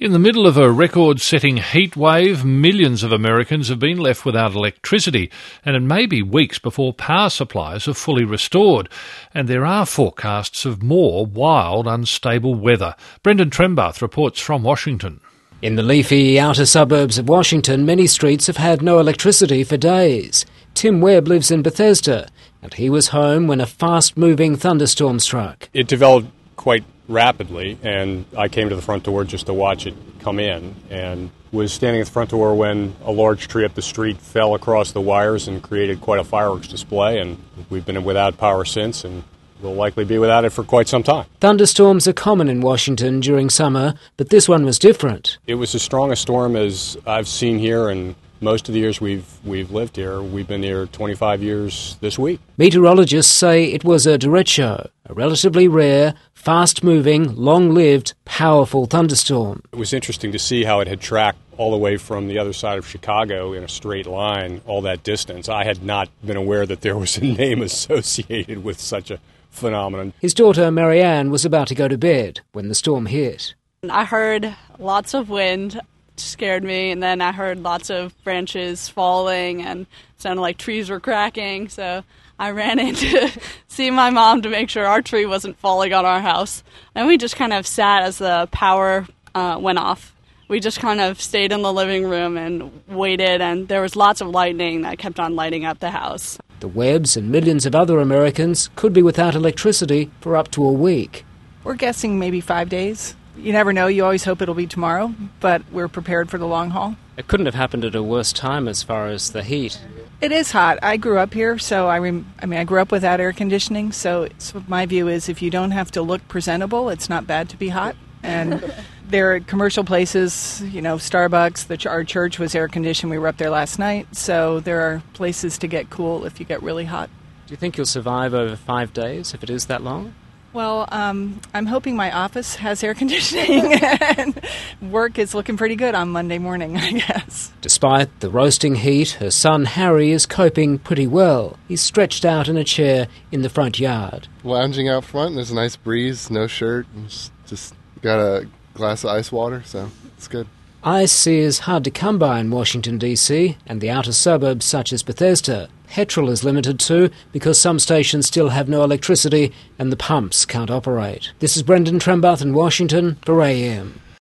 In the middle of a record-setting heat wave, millions of Americans have been left without electricity, and it may be weeks before power supplies are fully restored. And there are forecasts of more wild, unstable weather. Brendan Trembath reports from Washington. In the leafy outer suburbs of Washington, many streets have had no electricity for days. Tim Webb lives in Bethesda, and he was home when a fast-moving thunderstorm struck. It developed quite rapidly, and I came to the front door just to watch it come in, and was standing at the front door when a large tree up the street fell across the wires and created quite a fireworks display, and we've been without power since, and we'll likely be without it for quite some time. Thunderstorms are common in Washington during summer, but this one was different. It was as strong a storm as I've seen here, and most of the years we've lived here. We've been here 25 years this week. Meteorologists say it was a derecho, a relatively rare, fast-moving, long-lived, powerful thunderstorm. It was interesting to see how it had tracked all the way from the other side of Chicago in a straight line, all that distance. I had not been aware that there was a name associated with such a phenomenon. His daughter, Marianne, was about to go to bed when the storm hit. I heard lots of wind. Scared me, and then I heard lots of branches falling and it sounded like trees were cracking, so I ran in to see my mom to make sure our tree wasn't falling on our house. And we just kind of sat as the power went off. We just kind of stayed in the living room and waited, and there was lots of lightning that kept on lighting up the house. The Webbs and millions of other Americans could be without electricity for up to a week. We're guessing maybe 5 days. You never know. You always hope it'll be tomorrow, but we're prepared for the long haul. It couldn't have happened at a worse time as far as the heat. It is hot. I grew up here, so I grew up without air conditioning, so my view is if you don't have to look presentable, it's not bad to be hot. And there are commercial places, Starbucks, our church was air conditioned. We were up there last night, so there are places to get cool if you get really hot. Do you think you'll survive over 5 days if it is that long? Well, I'm hoping my office has air conditioning and work is looking pretty good on Monday morning, I guess. Despite the roasting heat, her son Harry is coping pretty well. He's stretched out in a chair in the front yard. Lounging out front, there's a nice breeze, no shirt, just got a glass of ice water, so it's good. Ice is hard to come by in Washington, D.C. and the outer suburbs such as Bethesda. Petrol is limited too because some stations still have no electricity and the pumps can't operate. This is Brendan Trembath in Washington for AM.